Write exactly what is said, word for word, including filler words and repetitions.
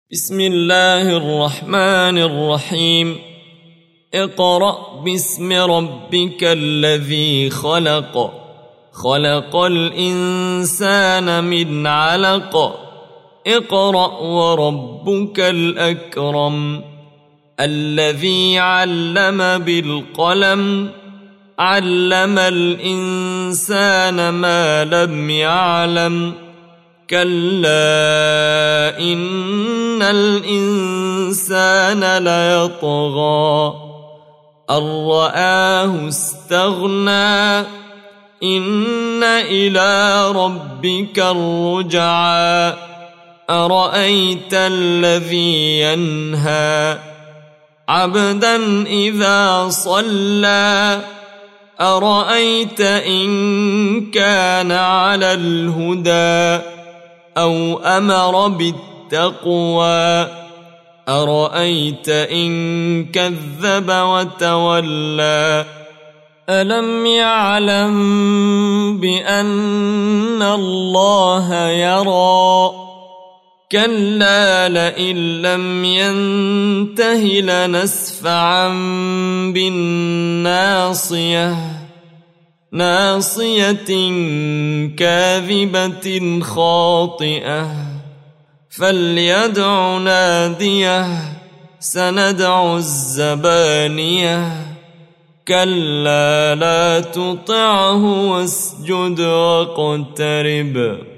بسم الله الرحمن الرحيم. اقرأ باسم ربك الذي خلق خلق الإنسان من علق اقرأ وربك الأكرم الذي علم بالقلم علم الإنسان ما لم يعلم كلا إن الإنسان ليطغى أن رآه استغنى إن إلى ربك الرجعى أرأيت الذي ينهى عبدا إذا صلى أرأيت إن كان على الهدى أو أمر بالتقوى أرأيت إن كذب وتولى ألم يعلم بأن الله يرى كلا لئن لم ينته لنسفعا بالناصية ناصية كاذبة خاطئة فليدع ناديه سندع الزبانية كلا لا تطعه واسجد واقترب